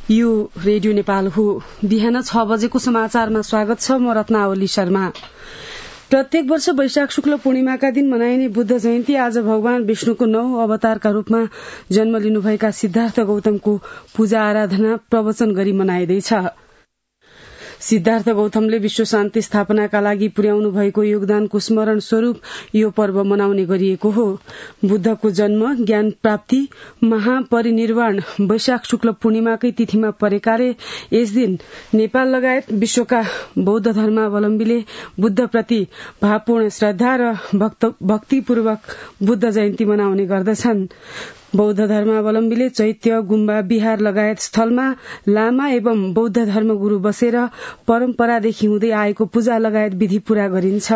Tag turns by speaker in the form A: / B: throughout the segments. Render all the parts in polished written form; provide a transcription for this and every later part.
A: यो रेडियो नेपाल हो। बिहान 6 बजेको समाचारमा स्वागत छ। म रत्नावली शर्मा। प्रत्येक वर्ष वैशाख शुक्ल पूर्णिमाका दिन मनाइने बुद्ध जयन्ती आज भगवान विष्णुको 9 अवतारका रूपमा जन्म लिनुभएका सिद्धार्थ गौतमको पूजा आराधना प्रवचन गरी मनाइँदैछ। सिद्धार्थ गौतमले विश्व शान्ति स्थापनाका लागि पुर्याउनु भएको योगदानको स्मरण स्वरूप यो पर्व मनाउने गरिएको हो। बुद्धको जन्म, ज्ञान प्राप्ति, महापरिनिर्वाण वैशाख शुक्ल पूर्णिमाकै तिथिमा परेकाले यस दिन नेपाल लगायत विश्वका बौद्ध धर्मावलम्बीले बुद्धप्रति भावपूर्ण श्रद्धा र भक्तिपूर्वक बुद्ध जयन्ती मनाउने गर्दछन्। बौद्ध धर्मावलम्बीले चैत्य, गुम्बा, विहार लगायत स्थलमा लामा एवं बौद्ध धर्मगुरू बसेर परम्परादेखि हुँदै आएको पूजा लगायत विधि पूरा गरिन्छ।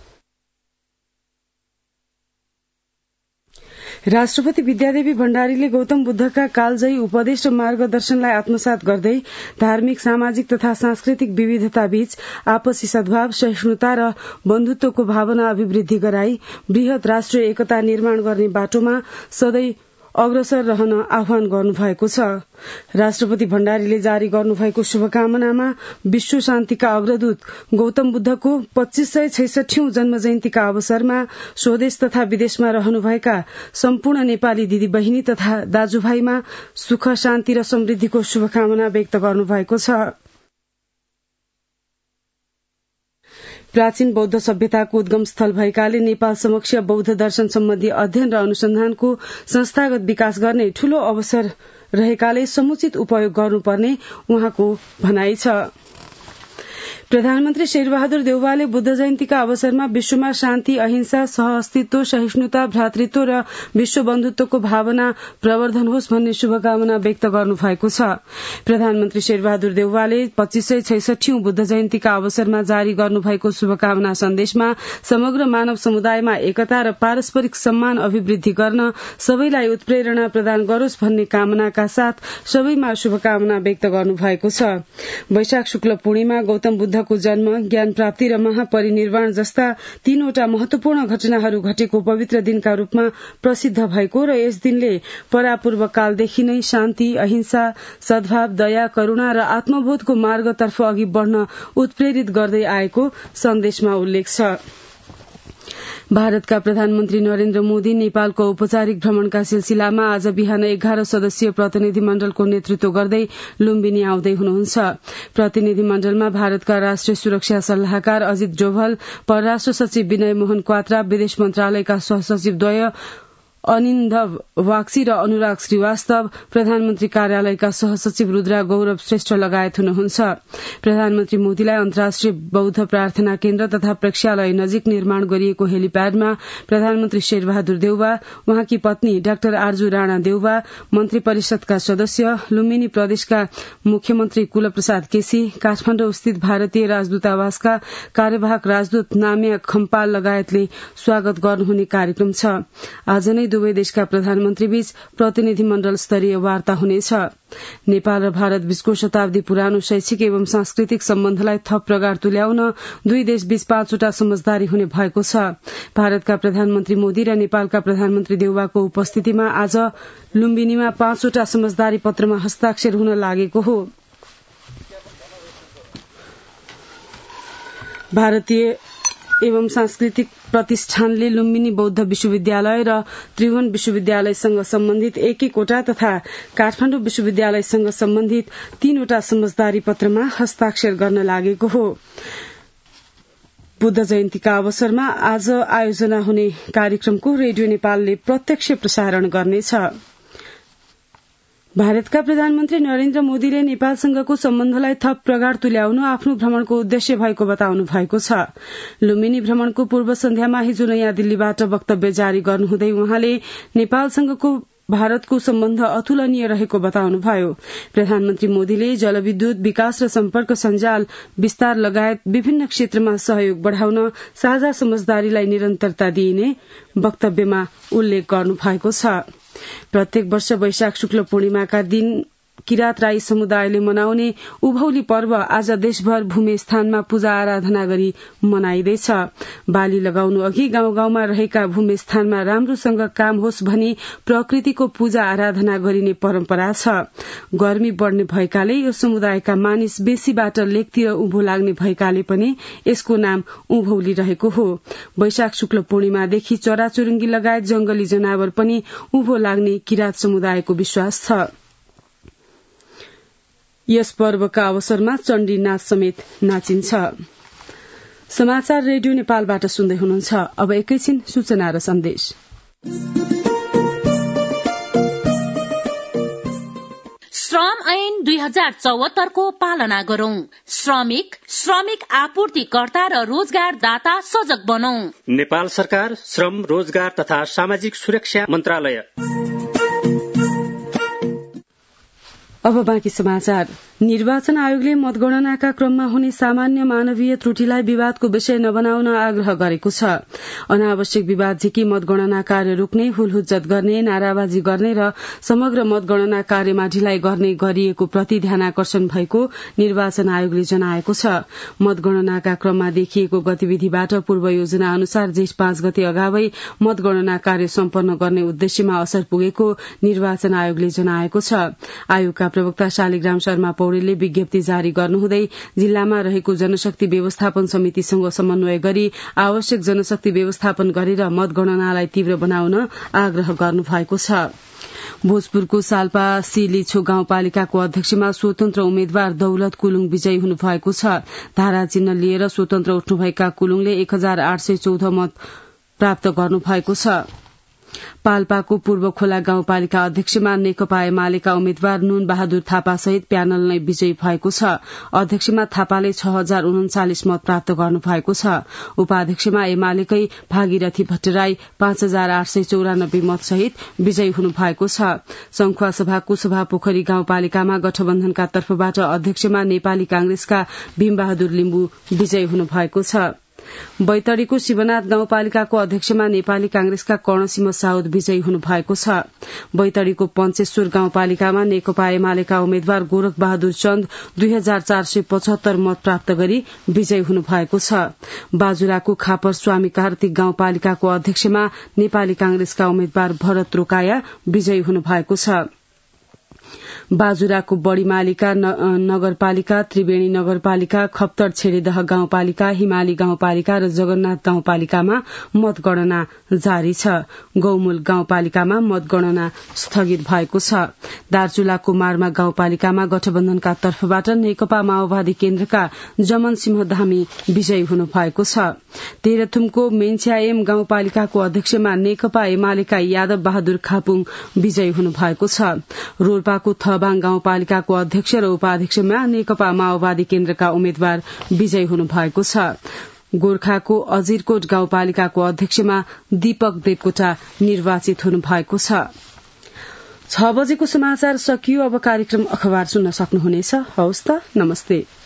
A: राष्ट्रपति विद्यादेवी भण्डारीले गौतम बुद्धका कालजयी उपदेश र मार्गदर्शनलाई आत्मसात गर्दै धार्मिक, सामाजिक तथा सांस्कृतिक विविधता बीच आपसी सद्भाव, सहिष्णुता र बन्धुत्वको भावना अभिवृद्धि गराई वृहत राष्ट्रिय एकता निर्माण गर्ने बाटोमा सधैं अग्रसर रहन आह्वान गर्नुभएको छ। राष्ट्रपति भण्डारीले जारी गर्नुभएको शुभकामनामा विश्व शान्तिका अग्रदूत गौतम बुद्धको 2566औं जन्म जयन्तीका अवसरमा स्वदेश तथा विदेशमा रहनुभएका सम्पूर्ण नेपाली दिदी बहिनी तथा दाजुभाइमा सुख, शान्ति र समृद्धिको शुभकामना व्यक्त गर्नुभएको छ। प्राचीन बौद्ध सभ्यताको उद्गम स्थल भएकाले नेपाल समक्ष बौद्ध दर्शन सम्बन्धी अध्ययन र अनुसन्धानको संस्थागत विकास गर्ने ठूलो अवसर रहेकाले समुचित उपयोग गर्नुपर्ने उहाँको भनाइ छ। प्रधानमन्त्री शेरबहादुर देउवाले बुद्ध जयन्तीका अवसरमा विश्वमा शान्ति, अहिंसा, सहअस्तित्व, सहिष्णुता, भ्रातृत्व र विश्व बन्धुत्वको भावना प्रवर्धन होस् भन्ने शुभकामना व्यक्त गर्नुभएको छ। प्रधानमन्त्री शेरबहादुर देउवाले 2566औं बुद्ध जयन्तीका अवसरमा जारी गर्नुभएको शुभकामना सन्देशमा समग्र मानव समुदायमा एकता र पारस्परिक सम्मान अभिवृद्धि गर्न सबैलाई उत्प्रेरणा प्रदान गरोस् भन्ने कामनाका साथ सबैमा शुभकामना व्यक्त गर्नुभएको छ। वैशाख शुक्ल पूर्णिमा गौतम बुद्धको जन्म, ज्ञान प्राप्ति र महापरिनिर्वाण जस्ता 3वटा महत्वपूर्ण घटनाहरू घटेको पवित्र दिनका रूपमा प्रसिद्ध भएको र यस दिनले परापूर्व कालदेखि नै शान्ति, अहिंसा, सद्भाव, दया, करूणा र आत्मबोधको मार्गतर्फ अघि बढ़न उत्प्रेरित गर्दै आएको सन्देशमा उल्लेख छ। भारतका प्रधानमन्त्री नरेन्द्र मोदी नेपालको औपचारिक भ्रमणका सिलसिलामा आज बिहान 11 सदस्यीय प्रतिनिधि मण्डलको नेतृत्व गर्दै लुम्बिनी आउँदै हुनुहुन्छ। प्रतिनिधि मण्डलमा भारतका राष्ट्रिय सुरक्षा सल्लाहकार अजित डोभल, परराष्ट्र सचिव विनय मोहन क्वात्रा, विदेश मन्त्रालयका सहसचिवद्वय अनिन्दव वाक्सी र अनुराग श्रीवास्तव, प्रधानमन्त्री कार्यालयका सहसचिव रुद्रा गौरव श्रेष्ठ लगायत हुनुहुन्छ। प्रधानमन्त्री मोदीलाई अन्तर्राष्ट्रिय बौद्ध प्रार्थना केन्द्र तथा प्रेक्षालय नजिक निर्माण गरिएको हेलिप्याडमा प्रधानमन्त्री शेरबहादुर देउवा, उहाँकी पत्नी डाक्टर आर्जु राणा देउवा, मन्त्री परिषदका सदस्य, लुम्बिनी प्रदेशका मुख्यमन्त्री कुलप्रसाद केसी, काठमाडौँ स्थित भारतीय राजदूतावासका कार्यवाहक राजदूत नाम्या खम्पाल लगायतले स्वागत गर्नुहुने कार्यक्रम छ। आज नै दुवै देशका प्रधानमन्त्री बीच प्रतिनिधि मण्डल स्तरीय वार्ता हुनेछ। नेपाल र भारत बीचको शताब्दी पुरानो शैक्षिक एवं सांस्कृतिक सम्बन्धलाई थप प्रगाढ़ तुल्याउन दुई देश बीच 5वटा समझदारी हुने भएको छ। भारतका प्रधानमन्त्री मोदी र नेपालका प्रधानमन्त्री देउवाको उपस्थितिमा आज लुम्बिनीमा 5वटा समझदारी पत्रमा हस्ताक्षर हुन लागेको हो। भारतीय एवं सांस्कृतिक प्रतिष्ठानले लुम्बिनी बौद्ध विश्वविद्यालय र त्रिभुवन विश्वविद्यालयसँग सम्बन्धित 1-1वटा तथा काठमाडौँ विश्वविद्यालयसँग सम्बन्धित 3वटा समझदारी पत्रमा हस्ताक्षर गर्न लागेको हो। बुद्ध जयन्तीका अवसरमा आज आयोजना हुने कार्यक्रमको रेडियो नेपालले प्रत्यक्ष प्रसारण गर्नेछ। भारतका प्रधानमन्त्री नरेन्द्र मोदीले नेपालसँगको सम्बन्धलाई थप प्रगाढ़ तुल्याउनु आफ्नो भ्रमणको उद्देश्य भएको बताउनु भएको छ। लुम्बिनी भ्रमणको पूर्व सन्ध्यामा हिजो नयाँ दिल्लीबाट वक्तव्य जारी गर्नुहुँदै उहाँले नेपालसँगको भारतको सम्बन्ध अतुलनीय रहेको बताउनुभयो। प्रधानमन्त्री मोदीले जलविद्युत, विकास र सम्पर्क सञ्जाल विस्तार लगायत विभिन्न क्षेत्रमा सहयोग बढ़ाउन साझा समझदारीलाई निरन्तरता दिइने वक्तव्यमा उल्लेख गर्नुभएको छ। प्रत्येक वर्ष वैशाख शुक्ल पूर्णिमाका दिन किरात राई समुदायले मनाउने उभौली पर्व आज देशभर भूमि स्थानमा पूजा आराधना गरी मनाइँदैछ। बाली लगाउनु अघि गाउँ गाउँमा रहेका भूमि स्थानमा राम्रोसँग काम होस् भनी प्रकृतिको पूजा आराधना गरिने परम्परा छ। गर्मी बढ़ने भएकाले यो समुदायका मानिस बेसीबाट लेकतिर उभो लाग्ने भएकाले पनि यसको नाम उभौली रहेको हो। वैशाख शुक्ल पूर्णिमादेखि चराचुरुङ्गी लगायत जंगली जनावर पनि उभो लाग्ने किरात समुदायको विश्वास छ। यस पर्वका अवसरमा चण्डी नाच समेत नाचिन्छ। समाचार रेडियो नेपालबाट सुन्दै हुनुहुन्छ। अब एकैछिन सूचना र सन्देश।
B: श्रम ऐन 2074 को पालना गरौं। श्रमिक आपूर्तिकर्ता र रोजगारदाता सजग बनौं।
C: नेपाल सरकार श्रम, रोजगार तथा सामाजिक सुरक्षा मन्त्रालय।
A: अब बाँकी समाचार। निर्वाचन आयोगले मतगणनाका क्रममा हुने सामान्य मानवीय त्रुटिलाई विवादको विषय नबनाउन आग्रह गरेको छ। अनावश्यक विवाद झिकी मतगणना कार्य रोक्ने, हुलहुज्जत गर्ने, नाराबाजी गर्ने र समग्र मतगणना कार्यमा ढिलाइ गर्ने गरिएको प्रति ध्यानाकर्षण भएको निर्वाचन आयोगले जनाएको छ। मतगणनाका क्रममा देखिएको गतिविधिबाट पूर्व योजना अनुसार जेठ 5 गते अगावै मतगणना कार्य सम्पन्न गर्ने उद्देश्यमा असर पुगेको निर्वाचन आयोगले जनाएको छ। आयोगका प्रवक्ता शालिग्राम शर्मा पौडेलले विज्ञप्ति जारी गर्नुहुँदै जिल्लामा रहेको जनशक्ति व्यवस्थापन समितिसँग समन्वय गरी आवश्यक जनशक्ति व्यवस्थापन गरेर मतगणनालाई तीव्र बनाउन आग्रह गर्नुभएको छ। भोजपुरको साल्पा सिलिछो गाउँपालिकाको अध्यक्षमा स्वतन्त्र उम्मेद्वार दौलत कुलुङ विजयी हुनुभएको छ। धारा चिन्ह लिएर स्वतन्त्र उठ्नुभएका कुलुङले 1814 मत प्राप्त गर्नुभएको छ। पाल्पाको पूर्व खोला गाउँपालिका अध्यक्षमा नेकपा एमालेका उम्मेद्वार नुन बहादुर थापा सहित प्यानल नै विजयी भएको छ। अध्यक्षमा थापाले 6039 मत प्राप्त गर्नुभएको छ। उपाध्यक्षमा एमालेकै भागीरथी भट्टराई 5894 मत सहित विजयी हुनुभएको छ। संखुवा सभाको सभापोखरी गाउँपालिकामा गठबन्धनका तर्फबाट अध्यक्षमा नेपाली कांग्रेसका भीमबहादुर लिम्बू विजयी हुनुभएको छ। बैतडीको शिवनाथ गाउँपालिकाको अध्यक्षमा नेपाली कांग्रेसका कर्णसिंह साउद विजयी हुनुभएको छ। बैतडीको पञ्चेश्वर गाउँपालिकामा नेकपा एमालेका उम्मेद्वार गोरख बहादुर चन्द 2475 मत प्राप्त गरी विजयी हुनुभएको छ। बाजुराको खापर स्वामी कार्तिक गाउँपालिकाको अध्यक्षमा नेपाली कांग्रेसका उम्मेद्वार भरत रोकाया विजयी हुनुभएको छ। बाजुराको बड़ीमालिका नगरपालिका, त्रिवेणी नगरपालिका, खप्तर छेडेदह गाउँपालिका, हिमाली गाउँपालिका र जगन्नाथ गाउँपालिकामा मतगणना जारी छ। गौमूल गाउँपालिकामा मतगणना स्थगित भएको छ। दार्चुलाको मार्मा गाउँपालिकामा गठबन्धनका तर्फबाट नेकपा माओवादी केन्द्रका जमन सिंह धामी विजयी हुनुभएको छ। तेह्रथुमको मेन्च्याएम गाउँपालिकाको अध्यक्षमा नेकपा एमालेका यादव बहादुर खापुङ विजयी हुनुभएको छ। रोल्पाको थबाङ गाउँपालिकाको अध्यक्ष र उपाध्यक्षमा नेकपा माओवादी केन्द्रका उम्मेद्वार विजयी हुनुभएको छ। गोर्खाको अजिरकोट गाउँपालिकाको अध्यक्षमा दीपक देवकोटा निर्वाचित हुनुभएको छ। 6 बजेको समाचार सकियो। अब कार्यक्रम अखबार सुन्न सक्नुहुनेछ। हवस् त, नमस्ते।